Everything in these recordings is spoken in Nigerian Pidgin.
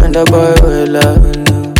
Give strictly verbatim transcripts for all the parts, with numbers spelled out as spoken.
find a boy well love.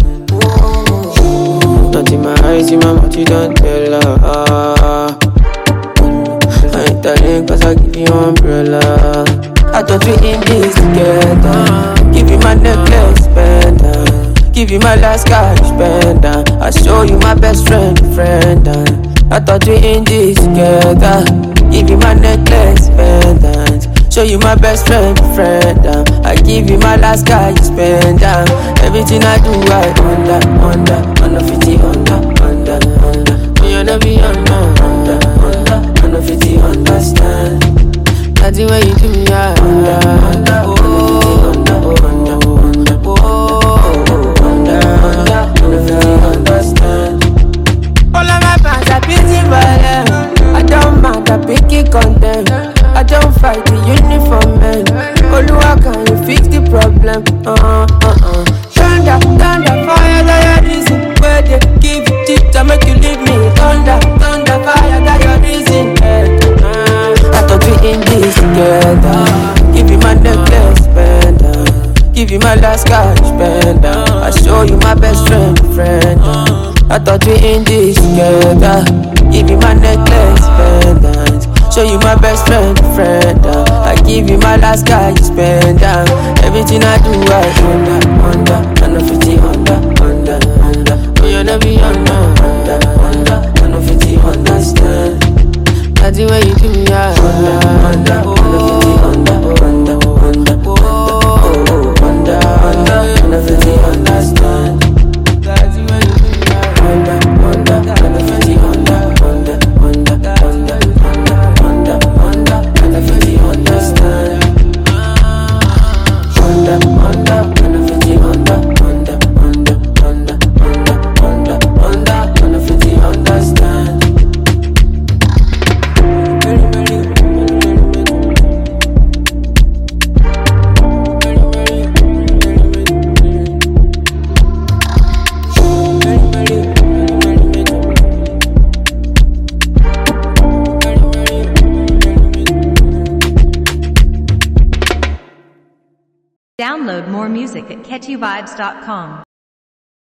Not in my eyes, in my mouth, you don't tell her. Ah. I ain't telling cause I give you umbrella. I thought we in this together. Give you my necklace, pendant. Give you my last cash, pendant. I show you my best friend, friend. I thought we in this together. Give you my necklace, pendant. Show you my best friend, friend. I give you my last cash, pendant. Everything I do, I under, under, under fifty, under, under, under. When you never be under, under, under, under fifty, understand. That's the way you do me, I under, under, oh, under, under, under, oh, under, under, under fifty, understand. All of my fans are busy for them. I don't mind, I pick it content. I don't fight the uniform man. Oluwa, can you fix the problem? Uh, uh, uh. Thunder, thunder, fire, that your reason. Where they give you tips to make you leave me. Thunder, thunder, fire, that your reason. Uh, I thought we in this together. Give you my necklace, pendant. Give you my last cash, pendant. I show you my best friend, friend. I thought we in this together. Give you my necklace, pendant. Show you my best friend, friend. I give you my last cash, pendant. Everything I do, I under, under, under fifty, under, under, under. When you never be under, under, under, under fifty, understand. That's the way you do me, I under, under, under fifty, under, under, under, under, under, under, under fifty, understand. That's the way you do me, I under, under, under fifty, under, under, under, under, under, under, under fifty, understand. Under, under, under fifty, under, under, under, under, under, under, under fifty, understand. Download more music at catchy vibes dot com.